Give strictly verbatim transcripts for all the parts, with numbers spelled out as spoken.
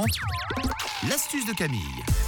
trente. L'astuce de Camille.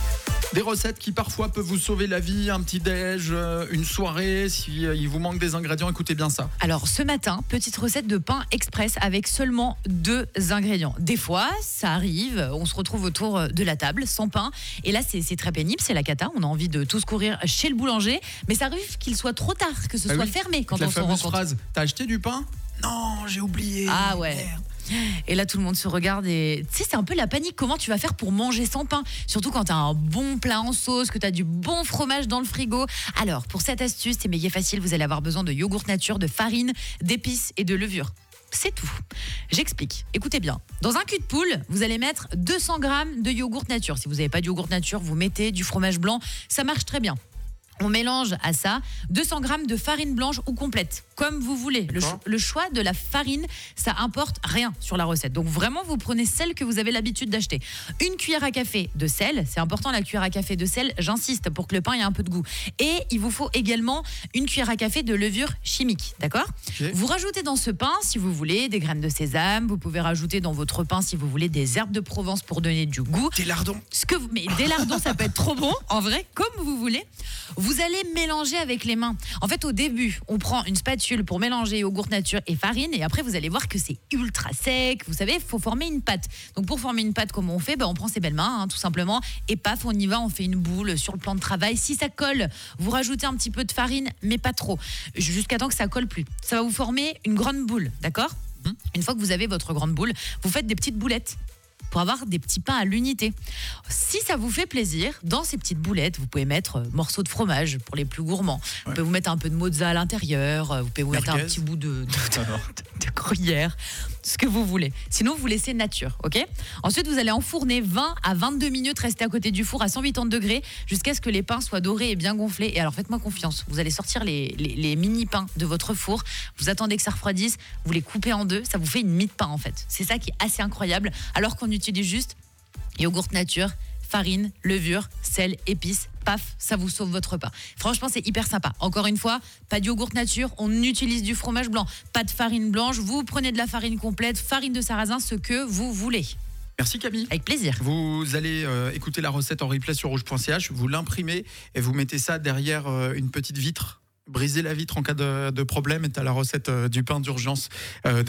Des recettes qui parfois peuvent vous sauver la vie, un petit déj, une soirée, si il vous manque des ingrédients, écoutez bien ça. Alors ce matin, petite recette de pain express avec seulement deux ingrédients. Des fois, ça arrive, on se retrouve autour de la table sans pain. Et là, c'est, c'est très pénible, c'est la cata. On a envie de tous courir chez le boulanger. Mais ça arrive qu'il soit trop tard, que ce Ah soit oui, fermé quand la on se fameuse rencontre. phrase, t'as acheté du pain ? Non, j'ai oublié. Ah ouais. Merde. Et là, tout le monde se regarde et tu sais, c'est un peu la panique. Comment tu vas faire pour manger sans pain ? Surtout quand tu as un bon plat en sauce, que tu as du bon fromage dans le frigo. Alors, pour cette astuce, c'est méga facile. Vous allez avoir besoin de yogourt nature, de farine, d'épices et de levure. C'est tout. J'explique. Écoutez bien. Dans un cul de poule, vous allez mettre deux cents grammes de yogourt nature. Si vous n'avez pas de yogourt nature, vous mettez du fromage blanc. Ça marche très bien. On mélange à ça deux cents grammes de farine blanche ou complète, comme vous voulez. Le, cho- le choix de la farine, ça importe rien sur la recette. Donc vraiment, vous prenez celle que vous avez l'habitude d'acheter. Une cuillère à café de sel, c'est important la cuillère à café de sel, j'insiste, pour que le pain ait un peu de goût. Et il vous faut également une cuillère à café de levure chimique, d'accord ? Okay. Vous rajoutez dans ce pain, si vous voulez, des graines de sésame. Vous pouvez rajouter dans votre pain, si vous voulez, des herbes de Provence pour donner du goût. Des lardons. Ce que vous, mais des lardons, ça peut être trop bon, en vrai, comme vous voulez. Vous allez mélanger avec les mains. En fait, au début, on prend une spatule pour mélanger yogourt nature et farine. Et après, vous allez voir que c'est ultra sec. Vous savez, il faut former une pâte. Donc, pour former une pâte, comment on fait ? Ben, on prend ses belles mains, hein, tout simplement. Et paf, on y va, on fait une boule sur le plan de travail. Si ça colle, vous rajoutez un petit peu de farine, mais pas trop. Jusqu'à temps que ça colle plus. Ça va vous former une grande boule, d'accord ? mmh. Une fois que vous avez votre grande boule, vous faites des petites boulettes pour avoir des petits pains à l'unité. Si ça vous fait plaisir, dans ces petites boulettes, vous pouvez mettre morceaux de fromage pour les plus gourmands. Ouais. Vous pouvez vous mettre un peu de mozza à l'intérieur, vous pouvez vous Merguez. mettre un petit bout de, de, de, de gruyère, ce que vous voulez. Sinon, vous laissez nature, ok ? Ensuite, vous allez enfourner vingt à vingt-deux minutes, rester à côté du four à cent quatre-vingts degrés jusqu'à ce que les pains soient dorés et bien gonflés. Et alors, faites-moi confiance, vous allez sortir les, les, les mini-pains de votre four, vous attendez que ça refroidisse, vous les coupez en deux, ça vous fait une mie de pain en fait. C'est ça qui est assez incroyable, alors qu'on utilise juste yogourt nature, farine, levure, sel, épices, paf, ça vous sauve votre repas. Franchement, c'est hyper sympa. Encore une fois, pas de yogourt nature, on utilise du fromage blanc, pas de farine blanche, vous prenez de la farine complète, farine de sarrasin, ce que vous voulez. Merci Camille. Avec plaisir. Vous allez euh, écouter la recette en replay sur rouge point c h, vous l'imprimez et vous mettez ça derrière euh, une petite vitre. Brisez la vitre en cas de, de problème et t'as la recette euh, du pain d'urgence. Euh,